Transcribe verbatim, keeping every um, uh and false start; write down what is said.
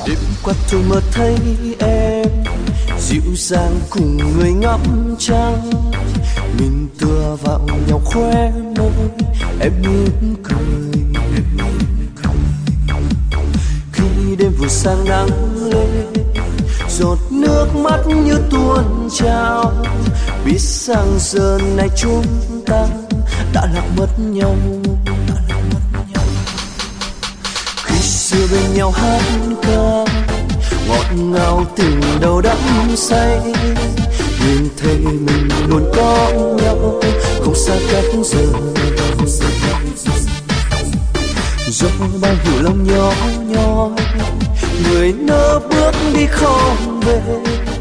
Đêm qua tôi mơ thấy em dịu dàng cùng người ngắm trăng, mình tựa vào nhau khóe môi, em mỉm cười. Khi đêm vừa sang nắng lên, giọt nước mắt như tuôn trào, biết rằng giờ này chúng ta đã lạc mất nhau. Khi xưa bên nhau hát ca ngọt ngào tình đầu đắm say, nhìn thấy mình luôn có nhau, không xa cách giờ. Do bao hiểu lầm nhỏ nhoi, người nỡ bước đi không về,